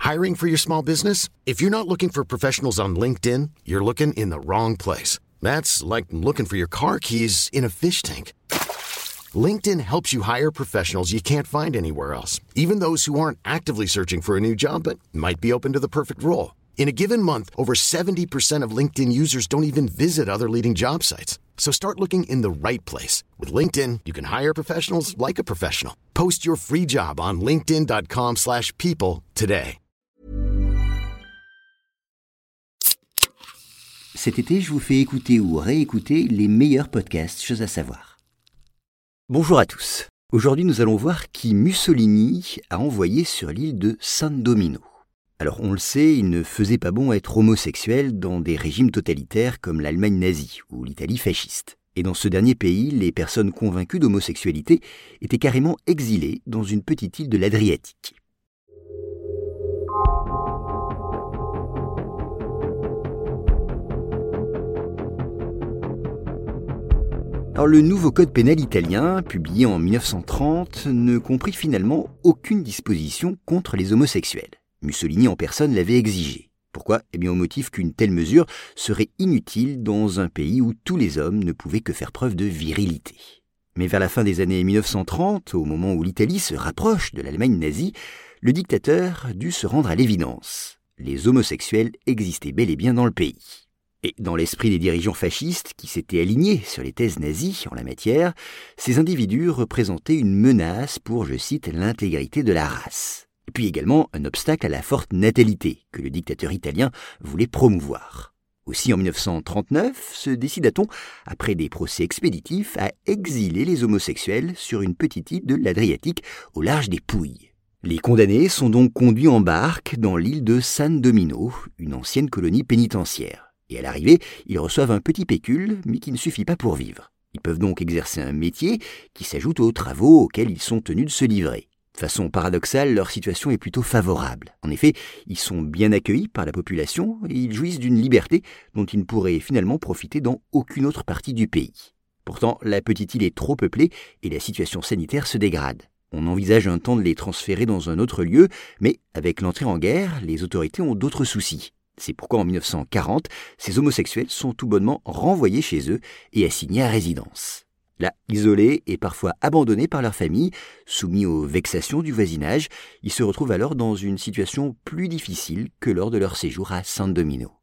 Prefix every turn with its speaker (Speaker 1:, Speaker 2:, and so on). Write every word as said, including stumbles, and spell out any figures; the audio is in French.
Speaker 1: Hiring for your small business? If you're not looking for professionals on LinkedIn, you're looking in the wrong place. That's like looking for your car keys in a fish tank. LinkedIn helps you hire professionals you can't find anywhere else, even those who aren't actively searching for a new job but might be open to the perfect role. In a given month, over seventy percent of LinkedIn users don't even visit other leading job sites. So start looking in the right place. With LinkedIn, you can hire professionals like a professional. Post your free job on linkedin dot com slash people today.
Speaker 2: Cet été, je vous fais écouter ou réécouter les meilleurs podcasts Choses à savoir. Bonjour à tous. Aujourd'hui, nous allons voir qui Mussolini a envoyé sur l'île de San Domino. Alors, on le sait, il ne faisait pas bon être homosexuel dans des régimes totalitaires comme l'Allemagne nazie ou l'Italie fasciste. Et dans ce dernier pays, les personnes convaincues d'homosexualité étaient carrément exilées dans une petite île de l'Adriatique. Alors, le nouveau code pénal italien, publié en dix-neuf cent trente, ne comprit finalement aucune disposition contre les homosexuels. Mussolini en personne l'avait exigé. Pourquoi ? Eh bien au motif qu'une telle mesure serait inutile dans un pays où tous les hommes ne pouvaient que faire preuve de virilité. Mais vers la fin des années dix-neuf cent trente, au moment où l'Italie se rapproche de l'Allemagne nazie, le dictateur dut se rendre à l'évidence. Les homosexuels existaient bel et bien dans le pays. Et dans l'esprit des dirigeants fascistes qui s'étaient alignés sur les thèses nazies en la matière, ces individus représentaient une menace pour, je cite, l'intégrité de la race. Et puis également un obstacle à la forte natalité que le dictateur italien voulait promouvoir. Aussi en dix-neuf cent trente-neuf se décida-t-on, après des procès expéditifs, à exiler les homosexuels sur une petite île de l'Adriatique au large des Pouilles. Les condamnés sont donc conduits en barque dans l'île de San Domino, une ancienne colonie pénitentiaire. Et à l'arrivée, ils reçoivent un petit pécule, mais qui ne suffit pas pour vivre. Ils peuvent donc exercer un métier qui s'ajoute aux travaux auxquels ils sont tenus de se livrer. De façon paradoxale, leur situation est plutôt favorable. En effet, ils sont bien accueillis par la population et ils jouissent d'une liberté dont ils ne pourraient finalement profiter dans aucune autre partie du pays. Pourtant, la petite île est trop peuplée et la situation sanitaire se dégrade. On envisage un temps de les transférer dans un autre lieu, mais avec l'entrée en guerre, les autorités ont d'autres soucis. C'est pourquoi en dix-neuf cent quarante, ces homosexuels sont tout bonnement renvoyés chez eux et assignés à résidence. Là, isolés et parfois abandonnés par leur famille, soumis aux vexations du voisinage, ils se retrouvent alors dans une situation plus difficile que lors de leur séjour à San Domino.